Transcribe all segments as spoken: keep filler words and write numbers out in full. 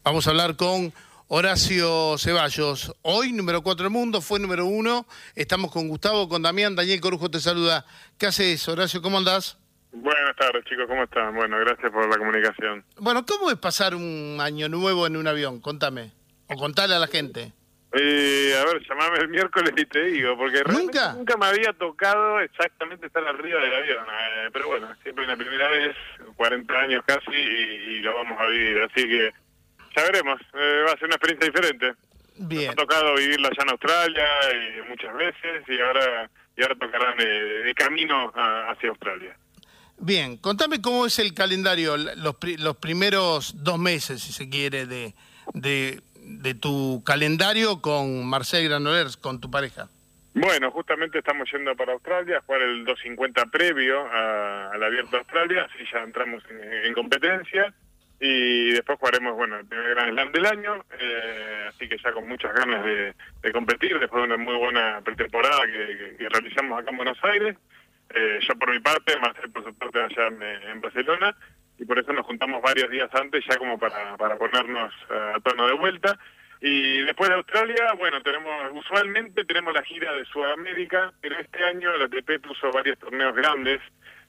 Vamos a hablar con Horacio Ceballos. Hoy, número cuatro del mundo, fue número uno. Estamos con Gustavo, con Damián. Daniel Corujo te saluda. ¿Qué haces, Horacio? ¿Cómo andás? Buenas tardes, chicos. ¿Cómo están? Bueno, gracias por la comunicación. Bueno, ¿cómo es pasar un año nuevo en un avión? Contame. O contale a la gente. Eh, a ver, llamame el miércoles y te digo, porque ¿Nunca? nunca me había tocado exactamente estar arriba del avión. Eh, pero bueno, siempre es la primera vez, cuarenta años casi, y, y lo vamos a vivir. Así que ya veremos. Eh, va a ser una experiencia diferente. Bien. Me ha tocado vivirla allá en Australia y muchas veces, y ahora y ahora tocarán de, de camino a, hacia Australia. Bien, contame cómo es el calendario, los, pri los primeros dos meses, si se quiere, de, de, de tu calendario con Marcel Granollers, con tu pareja. Bueno, justamente estamos yendo para Australia a jugar el doscientos cincuenta previo a, al Abierto de Australia, así ya entramos en, en competencia, y después jugaremos, bueno, el primer Grand Slam del año, eh, así que ya con muchas ganas de, de competir, después de una muy buena pretemporada que, que, que realizamos acá en Buenos Aires. Eh, yo por mi parte, Marcel por su parte allá en, en Barcelona, y por eso nos juntamos varios días antes ya como para, para ponernos uh, a tono de vuelta. Y después de Australia, bueno, tenemos usualmente tenemos la gira de Sudamérica, pero este año la A T P puso varios torneos grandes,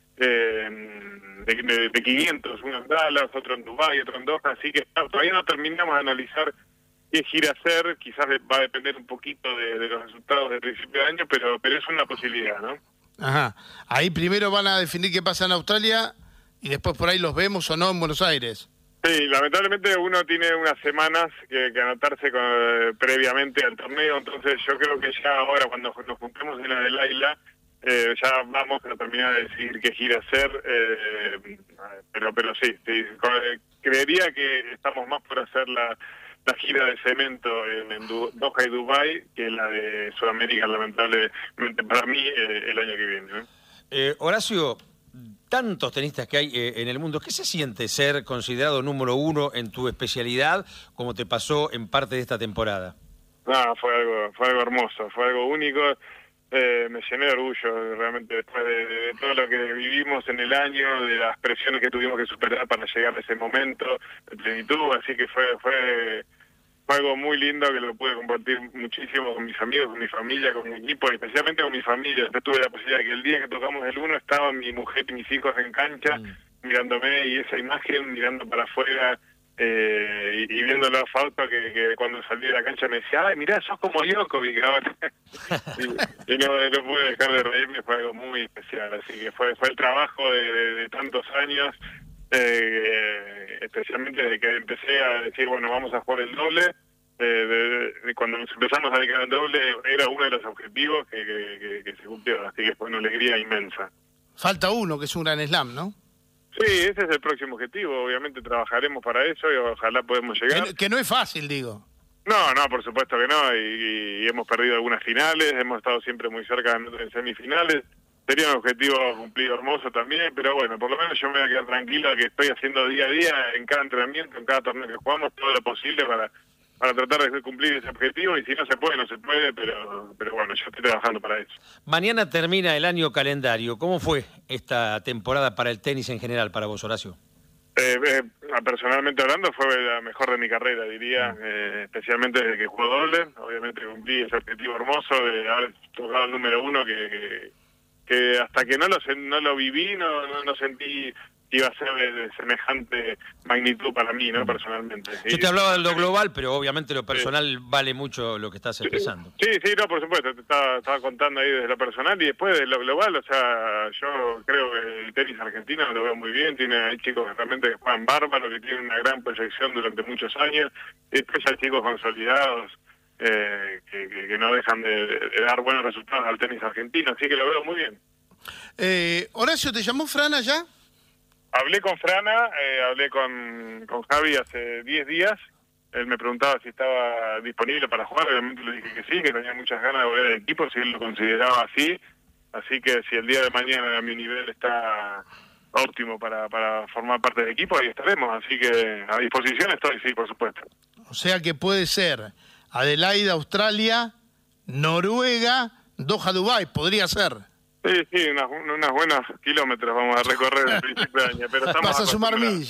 eh, de, de, de quinientos, uno en Dallas, otro en Dubái, otro en Doha, así que todavía no terminamos de analizar qué gira hacer, quizás va a depender un poquito de, de los resultados del principio de año, pero, pero es una posibilidad, ¿no? Ajá. Ahí primero van a definir qué pasa en Australia y después por ahí los vemos o no en Buenos Aires. Sí, lamentablemente uno tiene unas semanas que, que anotarse con, eh, previamente al torneo, entonces yo creo que ya ahora cuando nos juntemos en la de Laila, eh, ya vamos a terminar de decidir qué gira hacer, eh, pero pero sí, sí, creería que estamos más por hacer la... la gira de cemento en, en Doha y Dubái que la de Sudamérica, lamentablemente para mí, eh, el año que viene, ¿no? Eh, Horacio, tantos tenistas que hay eh, en el mundo, ¿qué se siente ser considerado número uno en tu especialidad, como te pasó en parte de esta temporada? No, fue algo, fue algo hermoso, fue algo único. Eh, me llené de orgullo realmente después de, de, de todo lo que vivimos en el año, de las presiones que tuvimos que superar para llegar a ese momento de plenitud, así que fue fue fue algo muy lindo que lo pude compartir muchísimo con mis amigos, con mi familia, con mi equipo, y especialmente con mi familia. Yo tuve la posibilidad de que el día que tocamos el uno estaban mi mujer y mis hijos en cancha, mm. mirándome, y esa imagen mirando para afuera, eh, y, y viendo la falta que, que cuando salí de la cancha me decía, ay, mirá, sos como Djokovic ahora. y, y no, no pude dejar de reírme, fue algo muy especial. Así que fue, fue el trabajo de, de, de tantos años, eh, especialmente desde que empecé a decir, bueno, vamos a jugar el doble. Eh, de, de cuando nos empezamos a dedicar al doble, era uno de los objetivos que, que, que, que se cumplió, así que fue una alegría inmensa. Falta uno, que es un Grand Slam, ¿no? Sí, ese es el próximo objetivo, obviamente trabajaremos para eso y ojalá podamos llegar. Que, que no es fácil, digo. No, no, por supuesto que no, y, y hemos perdido algunas finales, hemos estado siempre muy cerca en semifinales. Sería un objetivo cumplido hermoso también, pero bueno, por lo menos yo me voy a quedar tranquilo que estoy haciendo día a día, en cada entrenamiento, en cada torneo que jugamos, todo lo posible para, para tratar de cumplir ese objetivo, y si no se puede, no se puede, pero, pero bueno, yo estoy trabajando para eso. Mañana termina el año calendario. ¿Cómo fue esta temporada para el tenis en general, para vos, Horacio? Eh, eh, personalmente hablando, fue la mejor de mi carrera, diría, eh, especialmente desde que juego doble. Obviamente cumplí ese objetivo hermoso de haber tocado el número uno que... que que hasta que no lo no lo viví, no, no, no sentí que iba a ser de, de semejante magnitud para mí, ¿no? Personalmente. Yo y, te hablaba de lo global, pero obviamente lo personal sí. vale mucho lo que estás expresando. Sí, sí, no, por supuesto, te estaba, estaba contando ahí desde lo personal y después de lo global, o sea, yo creo que el tenis argentino lo veo muy bien, tiene hay chicos realmente que juegan bárbaro, que tienen una gran proyección durante muchos años, y después hay chicos consolidados, Eh, que, que, que no dejan de, de dar buenos resultados al tenis argentino, así que lo veo muy bien. Eh, Horacio, ¿te llamó Frana ya? Hablé con Frana, eh, hablé con, con Javi hace diez días, él me preguntaba si estaba disponible para jugar, obviamente le dije que sí, que tenía muchas ganas de volver al equipo, si él lo consideraba así, así que si el día de mañana mi nivel está óptimo para, para formar parte del equipo, ahí estaremos, así que a disposición estoy, sí, por supuesto. O sea que puede ser Adelaida, Australia, Noruega, Doha, Dubái, podría ser. Sí, sí, unas, unas buenos kilómetros vamos a recorrer el principio de año. Pero estamos vas a sumar millas.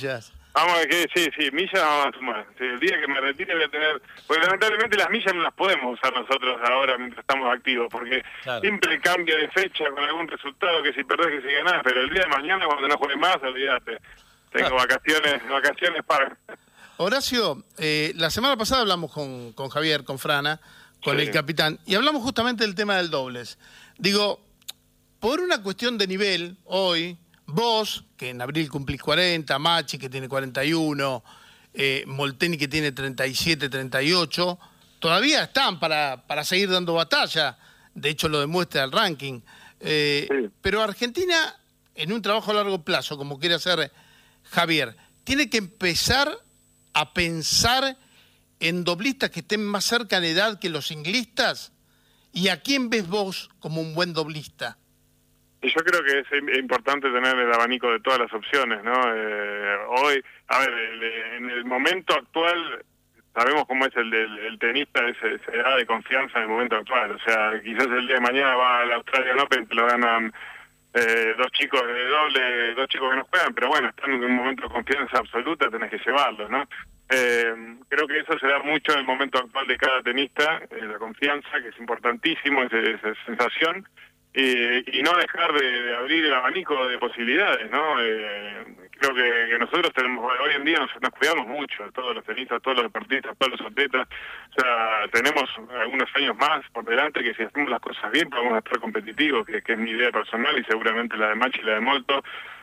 Vamos a ver que sí, sí, millas vamos a sumar. Sí, el día que me retire voy a tener... Porque lamentablemente las millas no las podemos usar nosotros ahora mientras estamos activos, porque Claro. siempre cambia de fecha con algún resultado, que si perdés, que si ganás, pero el día de mañana cuando no juegues más, olvídate. Tengo vacaciones, vacaciones para... Horacio, eh, la semana pasada hablamos con, con Javier, con Frana, con Sí. el capitán, y hablamos justamente del tema del dobles. Digo, por una cuestión de nivel, hoy, vos, que en abril cumplís cuarenta, Machi, que tiene cuarenta y uno, eh, Molteni, que tiene treinta y siete, treinta y ocho, todavía están para, para seguir dando batalla. De hecho, lo demuestra el ranking. Eh, Sí. Pero Argentina, en un trabajo a largo plazo, como quiere hacer Javier, tiene que empezar a pensar en doblistas que estén más cerca en edad que los singlistas. ¿Y a quién ves vos como un buen doblista? Y yo creo que es importante tener el abanico de todas las opciones, ¿no? Eh, hoy, a ver, el- en el momento actual, sabemos cómo es el del el tenista, se, se da de confianza en el momento actual. O sea, quizás el día de mañana va al Australian Open, te lo ganan eh, dos chicos de doble, dos chicos que no juegan, pero bueno, están en un momento de confianza absoluta, tenés que llevarlos, ¿no? Eh, creo que eso se da mucho en el momento actual de cada tenista, eh, la confianza, que es importantísimo, esa, esa sensación. Y, y no dejar de, de abrir el abanico de posibilidades, ¿no? Eh, creo que, que nosotros tenemos, hoy en día nos, nos cuidamos mucho, todos los tenistas, todos los deportistas, todos los atletas, o sea, tenemos algunos años más por delante que si hacemos las cosas bien podemos estar competitivos, que, que es mi idea personal y seguramente la de Machi y la de Molto.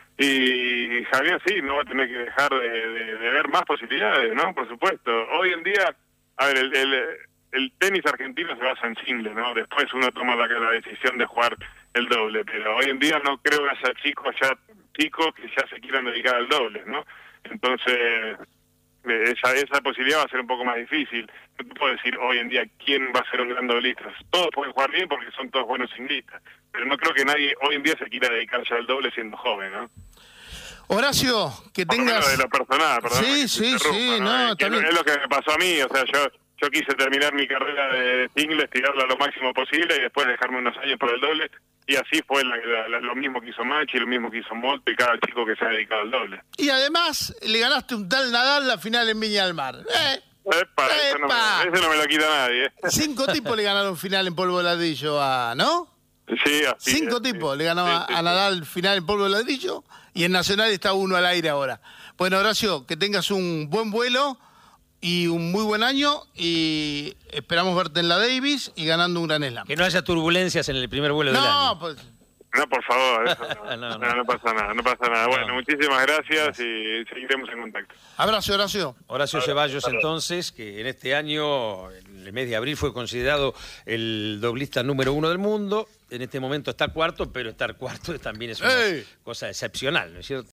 Y Javier sí, no va a tener que dejar de, de, de ver más posibilidades, ¿no? Por supuesto. Hoy en día, a ver, el... el el tenis argentino se basa en single, ¿no? Después uno toma la, la decisión de jugar el doble, pero hoy en día no creo que haya chicos ya chicos que ya se quieran dedicar al doble, ¿no? Entonces, esa, esa posibilidad va a ser un poco más difícil. No te puedo decir hoy en día quién va a ser un gran doblista. Todos pueden jugar bien porque son todos buenos singlistas, pero no creo que nadie hoy en día se quiera dedicar ya al doble siendo joven, ¿no? Horacio, que Por lo menos tengas... de lo personal, perdón. Sí, sí, sí, no, está bien. Es lo que me pasó a mí, o sea, yo yo quise terminar mi carrera de singles, tirarla lo máximo posible y después dejarme unos años por el doble, y así fue la, la, la, lo mismo que hizo Machi, lo mismo que hizo Molto y cada chico que se ha dedicado al doble. Y además le ganaste un tal Nadal la final en Viña del Mar. ¡Eh! Epa, eso no, ¡Epa! me, eso no me lo quita nadie. ¿eh? Cinco tipos le ganaron final en polvo de ladrillo a... ¿No? Sí, así Cinco es, tipos sí. le ganó Sí, a, sí, a sí. Nadal final en polvo de ladrillo y en Nacional está uno al aire ahora. Bueno, Horacio, que tengas un buen vuelo y un muy buen año y esperamos verte en la Davis y ganando un gran slam. Que no haya turbulencias en el primer vuelo del año. No, pues... No, por favor, eso no, No, no, no. no pasa nada, no pasa nada. Bueno, No. muchísimas gracias y seguiremos en contacto. Abrazo, Horacio. Horacio Ahora, Ceballos, ahora. entonces, que en este año, en el mes de abril, fue considerado el doblista número uno del mundo. En este momento está cuarto, pero estar cuarto también es una ¡Ey! cosa excepcional, ¿no es cierto?